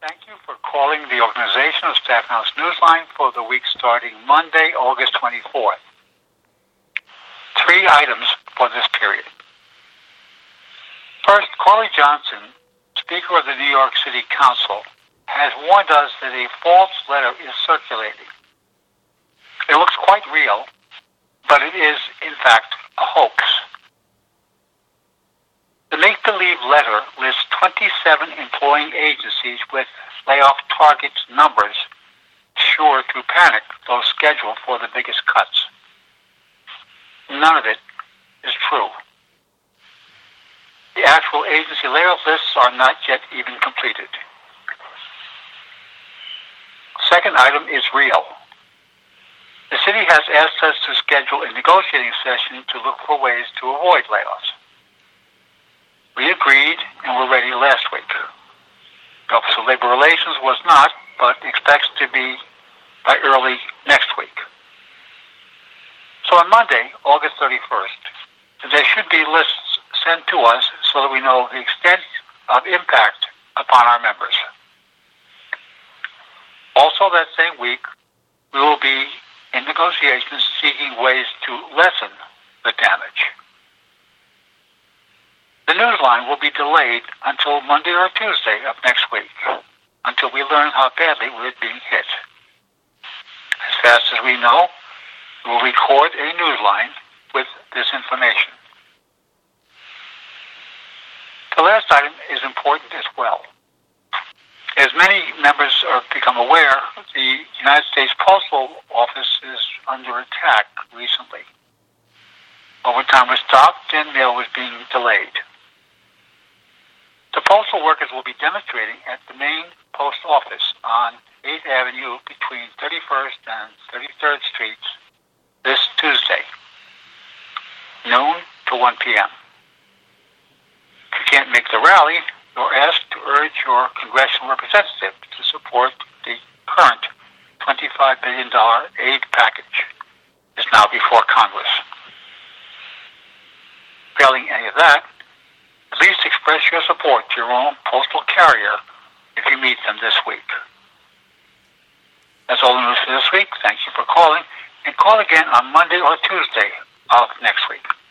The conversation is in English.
Thank you for calling the Organization of Staten House Newsline for the week starting Monday, August 24th. 3 items for this period. First, Carly Johnson, Speaker of the New York City Council, has warned us that a false letter is circulating. It looks quite real, but it is, in fact, a hoax. The make-believe letter lists 27 employing agencies with layoff targets numbers, sure through panic, those scheduled for the biggest cuts. None of it is true. The actual agency layoff lists are not yet even completed. Second item is real. The city has asked us to schedule a negotiating session to look for ways to avoid layoffs. We agreed and were ready last week. The Office of Labor Relations was not, but expects to be by early next week. So on Monday, August 31st, there should be lists sent to us so that we know the extent of impact upon our members. Also that same week, we will be in negotiations seeking ways to lessen the damage. The Newsline will be delayed until Monday or Tuesday of next week, until we learn how badly we're being hit. As fast as we know, we will record a Newsline with this information. The last item is important as well. As many members have become aware, the United States Postal Office is under attack recently. Overtime was stopped and mail was being delayed. The postal workers will be demonstrating at the main post office on 8th Avenue between 31st and 33rd Streets this Tuesday, noon to 1 p.m. If you can't make the rally, you're asked to urge your congressional representative to support the current $25 billion aid package is now before Congress. Failing any of that, at least express your support to your own postal carrier if you meet them this week. That's all the news for this week. Thank you for calling, and call again on Monday or Tuesday of next week.